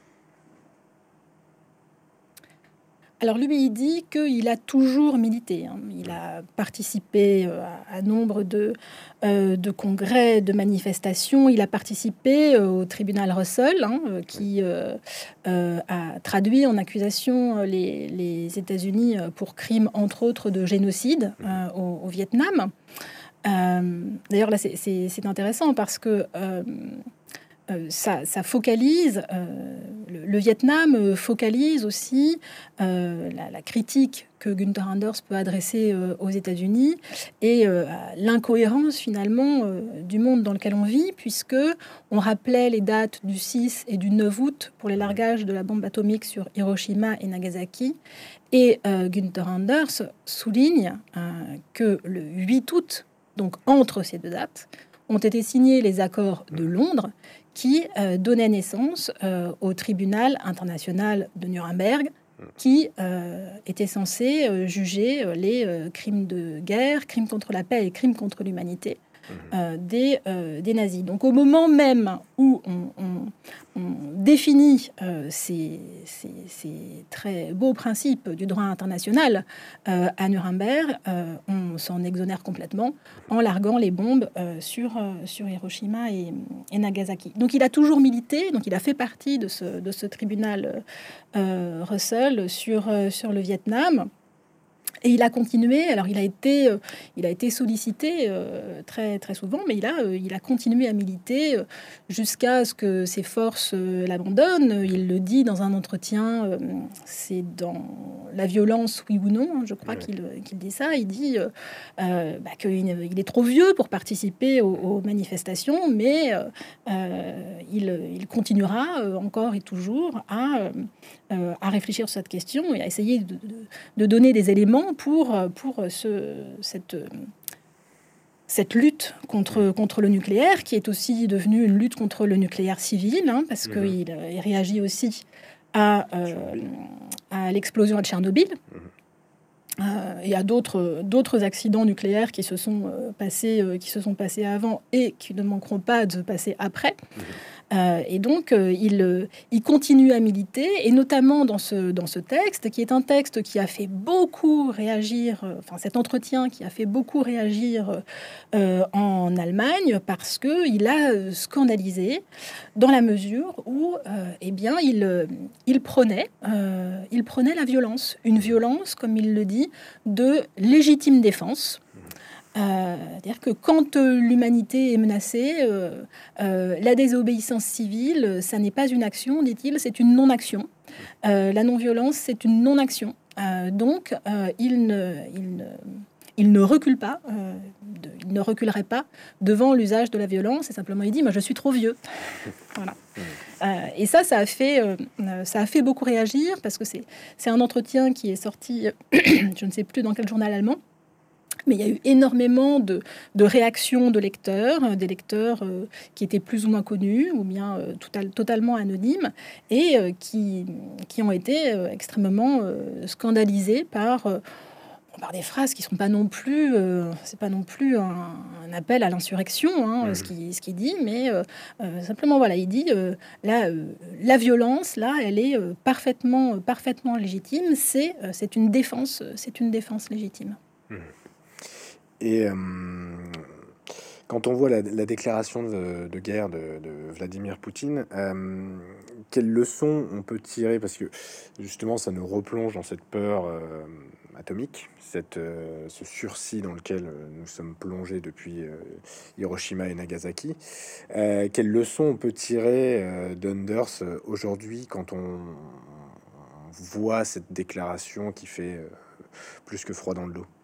Alors lui, il dit qu'il a toujours milité. Il a participé à nombre de congrès, de manifestations. Il a participé au tribunal Russell, qui a traduit en accusation les États-Unis pour crimes, entre autres, de génocide au Vietnam. D'ailleurs, là, c'est intéressant parce que ça focalise, le Vietnam focalise aussi la critique que Günther Anders peut adresser aux États-Unis et l'incohérence finalement du monde dans lequel on vit, puisque on rappelait les dates du 6 et du 9 août pour les largages de la bombe atomique sur Hiroshima et Nagasaki, et Günther Anders souligne que le 8 août, donc entre ces deux dates, ont été signés les accords de Londres qui donnait naissance au tribunal international de Nuremberg, qui était censé juger les crimes de guerre, crimes contre la paix et crimes contre l'humanité des nazis. Donc au moment même où on définit ces très beaux principes du droit international à Nuremberg, on s'en exonère complètement en larguant les bombes sur Hiroshima et Nagasaki. Donc il a toujours milité, donc il a fait partie de ce tribunal Russell sur le Vietnam. Et il a continué. Alors, il a été sollicité très très souvent, mais il a continué à militer jusqu'à ce que ses forces l'abandonnent. Il le dit dans un entretien. C'est dans La violence, oui ou non, je crois qu'il dit ça. Il dit qu'il est trop vieux pour participer aux manifestations, mais il continuera encore et toujours à réfléchir sur cette question et à essayer de donner des éléments pour cette lutte contre le nucléaire, qui est aussi devenue une lutte contre le nucléaire civil, parce qu'il réagit aussi à l'explosion à Tchernobyl. Il y a d'autres accidents nucléaires qui se sont passés avant et qui ne manqueront pas de se passer après. Et donc, il continue à militer, et notamment dans ce texte, qui est un texte qui a fait beaucoup réagir, cet entretien qui a fait beaucoup réagir en Allemagne, parce qu'il a scandalisé dans la mesure où il prenait la violence, une violence, comme il le dit, de légitime défense. C'est-à-dire que quand l'humanité est menacée, la désobéissance civile, ça n'est pas une action, dit-il, c'est une non-action. La non-violence, c'est une non-action. Donc, il il ne recule pas, il ne reculerait pas devant l'usage de la violence, et simplement il dit, moi je suis trop vieux. Voilà. Et ça a fait beaucoup réagir, parce que c'est un entretien qui est sorti, je ne sais plus dans quel journal allemand, mais il y a eu énormément de réactions de lecteurs, des lecteurs qui étaient plus ou moins connus, ou bien totalement anonymes, et qui ont été extrêmement scandalisés par des phrases qui sont pas non plus, c'est pas non plus un appel à l'insurrection, hein, ce qu'il dit, mais simplement voilà, il dit la violence là, elle est parfaitement légitime, c'est une défense légitime. Et quand on voit la déclaration de guerre de Vladimir Poutine, quelles leçons on peut tirer? Parce que justement, ça nous replonge dans cette peur atomique, ce sursis dans lequel nous sommes plongés depuis Hiroshima et Nagasaki. Quelles leçons on peut tirer d'Anders aujourd'hui quand on voit cette déclaration qui fait plus que froid dans le dos?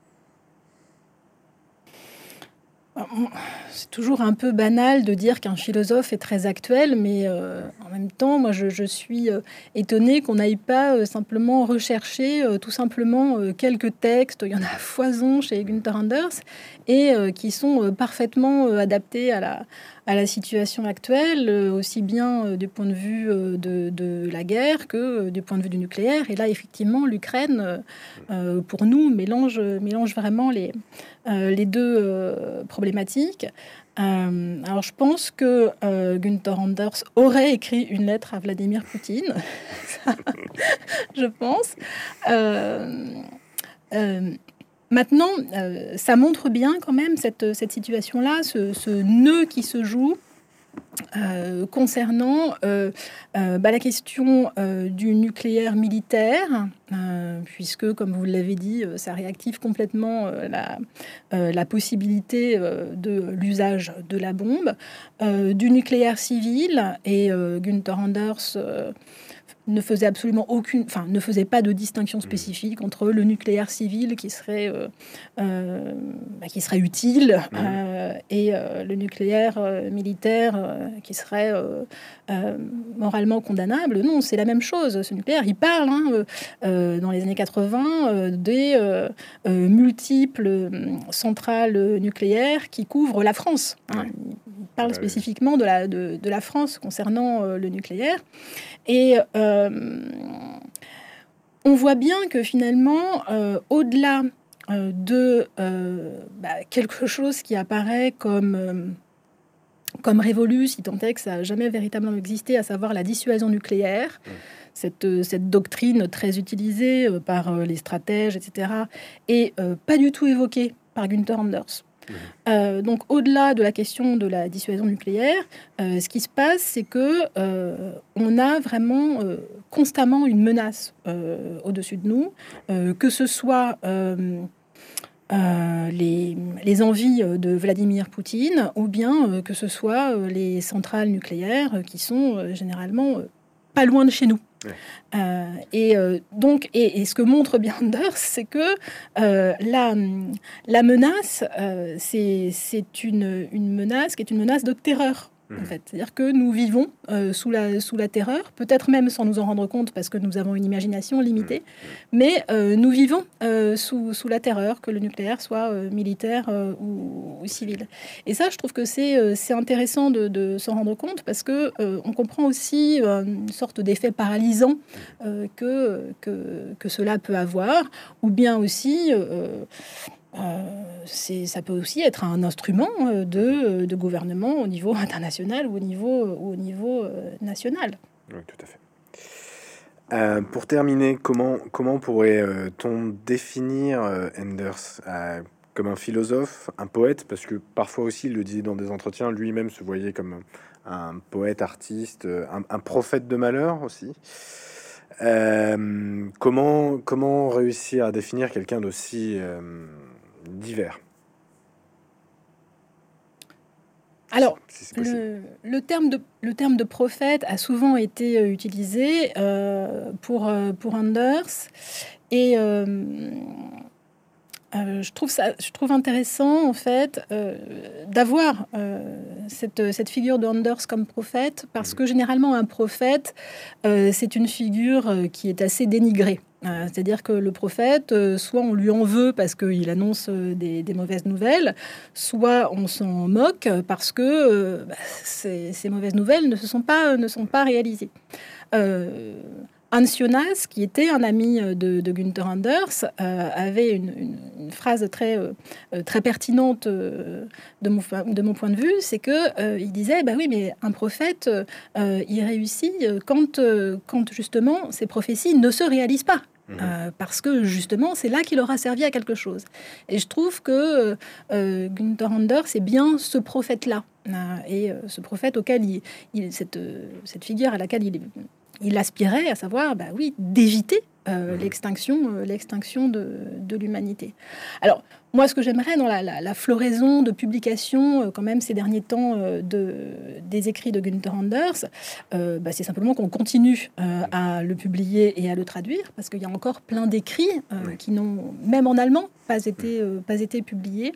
C'est toujours un peu banal de dire qu'un philosophe est très actuel, mais en même temps, moi, je suis étonnée qu'on n'aille pas simplement rechercher tout simplement quelques textes. Il y en a à foison chez Günther Anders, et qui sont parfaitement adaptés à la situation actuelle, aussi bien du point de vue de la guerre que du point de vue du nucléaire. Et là, effectivement, l'Ukraine, pour nous, mélange vraiment les deux problématiques. Alors, je pense que Günther Anders aurait écrit une lettre à Vladimir Poutine. Je pense. Maintenant, ça montre bien quand même cette situation-là, ce nœud qui se joue concernant la question du nucléaire militaire, puisque, comme vous l'avez dit, ça réactive complètement la possibilité de l'usage de la bombe, du nucléaire civil, et Günther Anders ne faisait ne faisait pas de distinction spécifique entre le nucléaire civil qui serait utile et le nucléaire militaire qui serait moralement condamnable. Non, c'est la même chose. Ce nucléaire, il parle dans les années 80 des multiples centrales nucléaires qui couvrent la France. Il parle spécifiquement de la France concernant le nucléaire. Et on voit bien que finalement, au-delà de quelque chose qui apparaît comme révolu, si tant est que ça n'a jamais véritablement existé, à savoir la dissuasion nucléaire, cette doctrine très utilisée par les stratèges, etc., et pas du tout évoquée par Günther Anders. Donc, au-delà de la question de la dissuasion nucléaire, ce qui se passe, c'est que on a vraiment constamment une menace au-dessus de nous, que ce soit les envies de Vladimir Poutine, ou bien que ce soit les centrales nucléaires qui sont généralement pas loin de chez nous. Donc, ce que montre bien Anders, c'est que la menace, c'est une menace qui est une menace de terreur. En fait, c'est-à-dire que nous vivons sous la terreur, peut-être même sans nous en rendre compte parce que nous avons une imagination limitée, mais nous vivons sous la terreur, que le nucléaire soit militaire ou civil. Et ça, je trouve que c'est intéressant de s'en rendre compte, parce que on comprend aussi une sorte d'effet paralysant que cela peut avoir, ou bien aussi ça peut aussi être un instrument de gouvernement au niveau international ou au niveau national. Oui, tout à fait. Pour terminer, comment pourrait-on définir Anders comme un philosophe, un poète? Parce que parfois aussi, il le disait dans des entretiens, lui-même se voyait comme un poète, artiste, un prophète de malheur aussi. Comment réussir à définir quelqu'un d'aussi divers? Alors, le terme de prophète a souvent été utilisé pour Anders, et je trouve intéressant en fait d'avoir cette figure de Anders comme prophète, parce que généralement un prophète, c'est une figure qui est assez dénigrée. C'est-à-dire que le prophète, soit on lui en veut parce qu'il annonce des mauvaises nouvelles, soit on s'en moque parce que ces mauvaises nouvelles ne sont pas réalisées. Hans Jonas, qui était un ami de Günther Anders, avait une phrase très pertinente de mon point de vue, c'est que il disait, bah oui, mais un prophète, il réussit quand justement ses prophéties ne se réalisent pas. Parce que justement c'est là qu'il aura servi à quelque chose, et je trouve que Günther Anders c'est bien ce prophète-là, et ce prophète auquel cette figure à laquelle il aspirait, à savoir, bah oui, d'éviter l'extinction de l'humanité. Alors, moi, ce que j'aimerais dans la floraison de publications, quand même, ces derniers temps, des écrits de Günther Anders, c'est simplement qu'on continue à le publier et à le traduire, parce qu'il y a encore plein d'écrits qui n'ont, même en allemand, pas été publiés.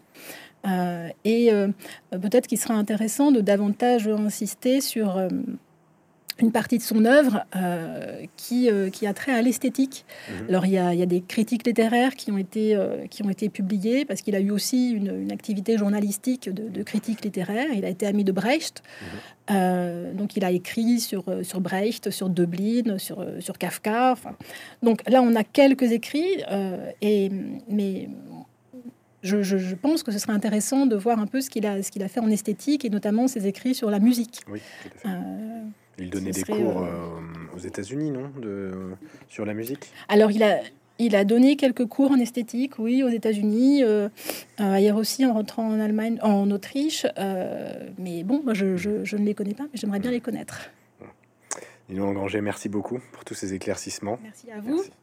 Peut-être qu'il sera intéressant de davantage insister sur une partie de son œuvre qui a trait à l'esthétique. Alors il y a des critiques littéraires qui ont été publiées, parce qu'il a eu aussi une activité journalistique de critique littéraire. Il a été ami de Brecht, donc il a écrit sur Brecht, sur Döblin, sur Kafka. Enfin, donc là on a quelques écrits, mais je pense que ce serait intéressant de voir un peu ce qu'il a fait en esthétique, et notamment ses écrits sur la musique. Oui, tout à fait. Il donnait des cours aux États-Unis, non, sur la musique. Alors il a donné quelques cours en esthétique, oui, aux États-Unis, ailleurs aussi, en rentrant en Allemagne, en Autriche. Mais bon, moi je ne les connais pas, mais j'aimerais bien les connaître. Ninon Engranger, merci beaucoup pour tous ces éclaircissements. Merci à vous. Merci.